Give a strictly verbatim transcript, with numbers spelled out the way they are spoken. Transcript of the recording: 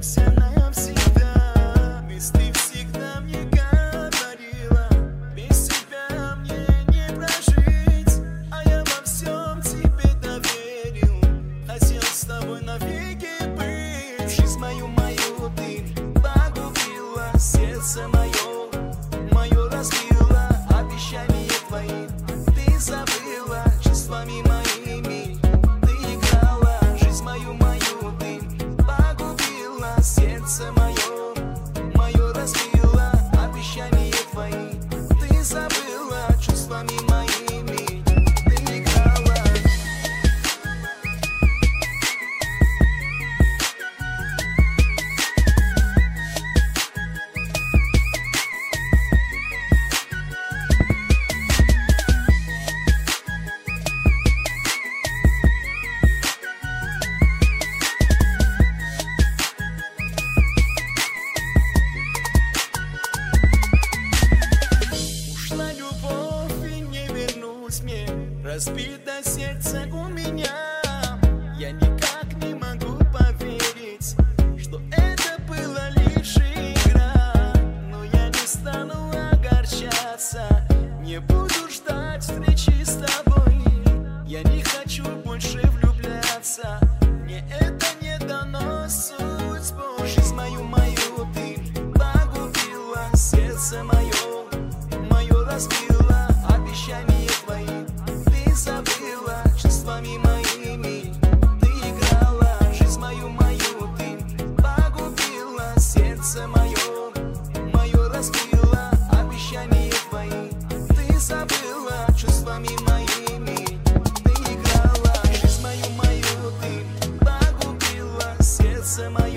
останемся навсегда. Ведь ты всегда мне говорила, без тебя мне не прожить. А я во всем тебе доверил, хотел с тобой навеки быть. Жизнь мою, мою ты погубила, сердце мое, мое разбила. Обещания твои ты забыла, чувствами моими ты играла. Жизнь мою, мою ты погубила, сердце мое, мое разбила. Обещания твои ты забыла, чувствами моими ты играла. Ушла любовь и не вернуть мне, разбито сердце у меня. Я никак не могу поверить, что это была лишь игра. Но я не стану огорчаться, не буду ждать встречи с тобой. Я не хочу больше влюбляться, мне это не дано судьбой. Жизнь мою, мою ты погубила, сердце мое, мое разбила. Обещания твои ты забыла, чувствами моими ты играла. Жизнь мою, мою ты погубила, сердце мое, мое разбила. Обещания твои ты забыла, чувствами моими ты играла. Жизнь мою, мою ты погубила, сердце мое.